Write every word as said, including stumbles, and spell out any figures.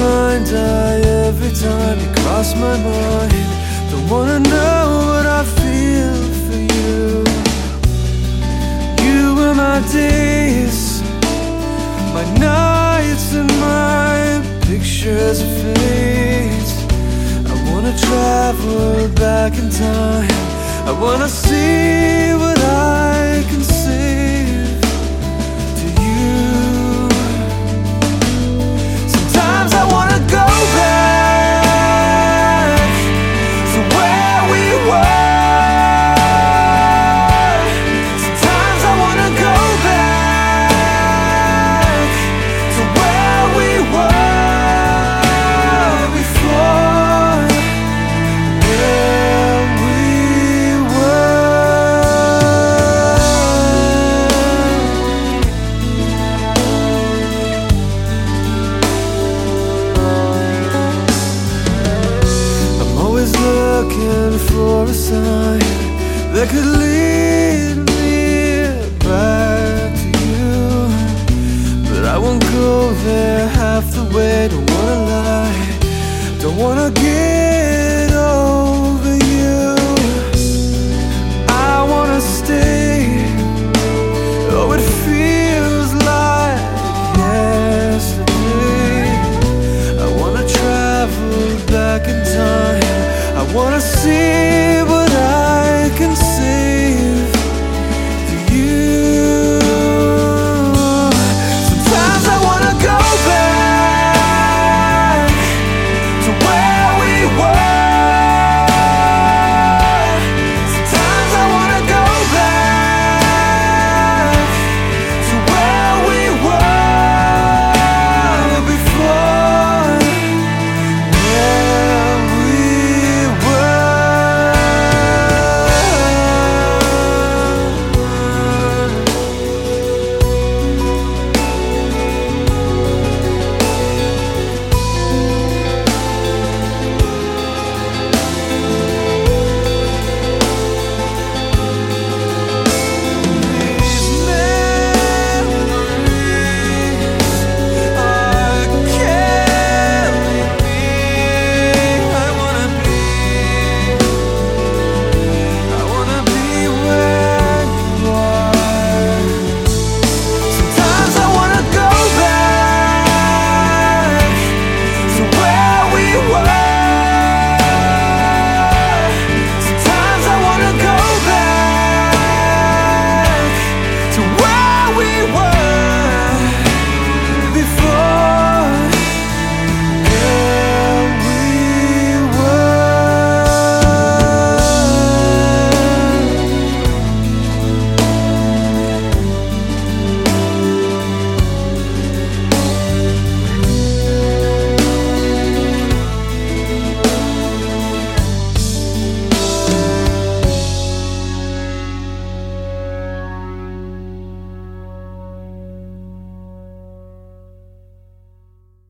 blind eye every time you cross my mind. Don't wanna know what I feel for you. You were my days, my nights, and my pictures of fate. I wanna travel back in time. I wanna see what I can save to you. Sometimes I wanna go back to where we were. Sometimes I wanna go back to where we were before. Where we looking for a sign that could lead me back to you, but I won't go there half the way. Don't wanna lie, don't wanna get over you. I wanna stay, oh it feels like yesterday. I wanna travel back in time. I wanna see